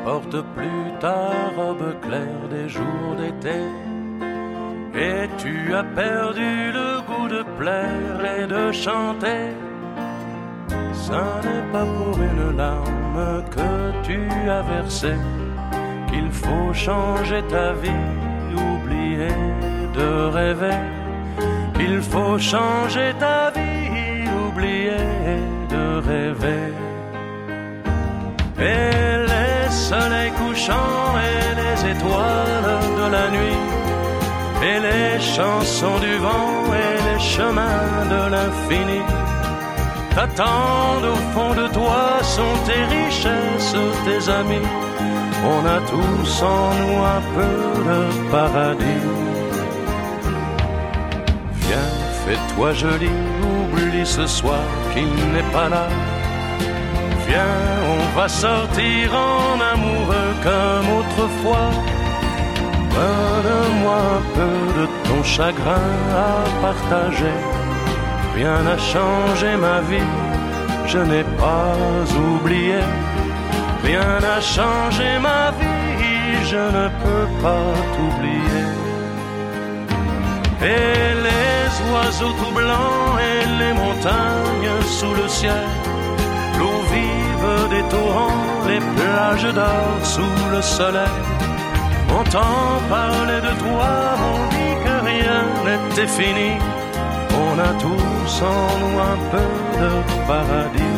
porte plus ta robe claire des jours d'été. Et tu as perdu le goût de plaire et de chanter. Ça n'est pas pour une larme que tu as versé qu'il faut changer ta vie, oublier de rêver. Qu'il faut changer ta vie, oublier de rêver. Et les soleils couchants et les étoiles de la nuit, et les chansons du vent et les chemins de l'infini t'attendent au fond de toi, sont tes richesses, tes amis. On a tous en nous un peu de paradis. Viens, fais-toi joli, oublie ce soir qui n'est pas là. Viens, on va sortir en amoureux comme autrefois. Donne-moi un peu de ton chagrin à partager. Rien n'a changé ma vie, je n'ai pas oublié. Rien n'a changé ma vie, je ne peux pas t'oublier. Et les oiseaux tout blancs et les montagnes sous le ciel, l'eau vive des torrents, les plages d'or sous le soleil. On t'en parlait de toi, on dit que rien n'était fini. On a tous en nous un peu de paradis.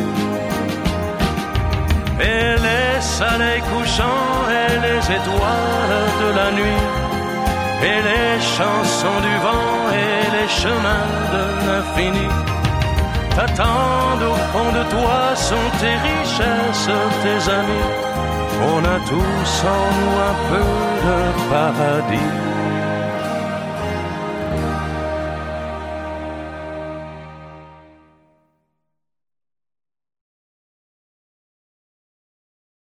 Et les soleils couchants et les étoiles de la nuit, et les chansons du vent et les chemins de l'infini t'attendent au fond de toi, sont tes richesses, tes amis. On a tous en nous un peu de paradis.